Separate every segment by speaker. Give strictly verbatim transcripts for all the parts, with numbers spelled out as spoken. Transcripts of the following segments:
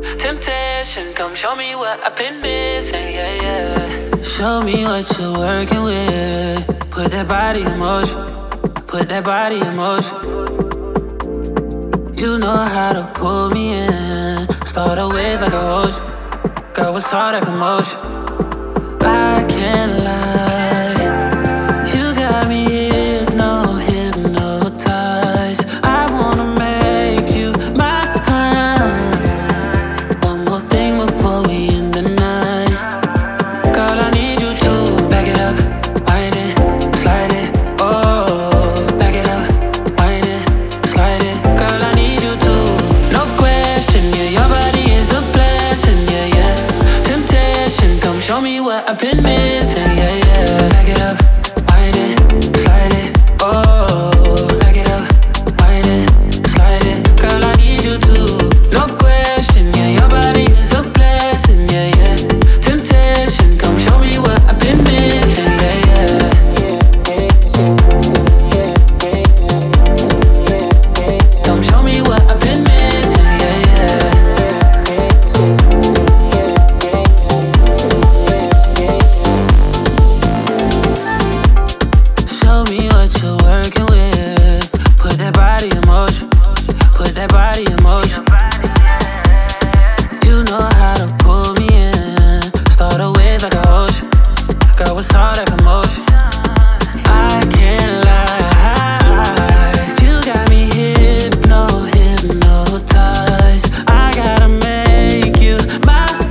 Speaker 1: Temptation, come show me what I've been missing, yeah, yeah. Show me what you're working with. Put that body in motion. Put that body in motion. You know how to pull me in. Start a wave like a ocean. Girl, what's all that commotion? I can't lie. You got me hypno, hypnotized. I wanna make you mine. One more thing before we end the night. Girl, I need you to back it up, wind it, slide it. Oh, back it up, wind it, slide it. Girl, I need you to, no question. Yeah, your body is a blessing. Yeah, yeah. Temptation, come show me what I've been missing. Yeah, yeah. Back it up, wind it, slide it. Oh, back it up, wind it, slide it. Girl, I need you to, no question. Yeah, your body is a blessing. Yeah, yeah. Temptation, come show me what I've been missing. Yeah, yeah. Come show me what I've been missing. Yeah, yeah. Show me what you're working with. Put that body in motion. Put that body in motion. You know how to pull me in. Start a wave like a ocean. Girl, what's all that commotion? I can't lie. You got me hypno, hypnotized. I gotta make you mine.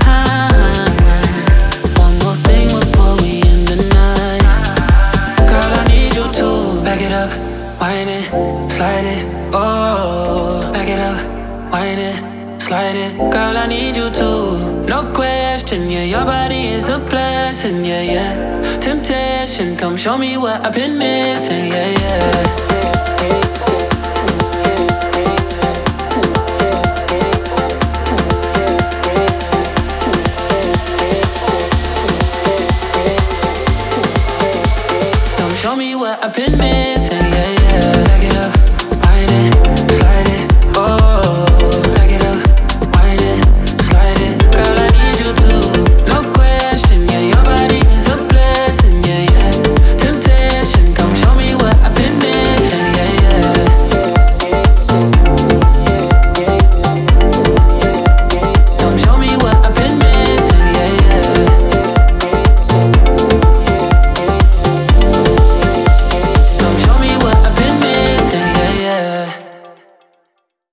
Speaker 1: One more thing before we end the night. Girl, I need you to back it up, wind it, slide it. Oh, back it up, wind it, slide it. Girl, I need you to, no question. Yeah, your body is a blessing. Yeah, yeah. Temptation, come show me what I've been missing. Yeah, yeah.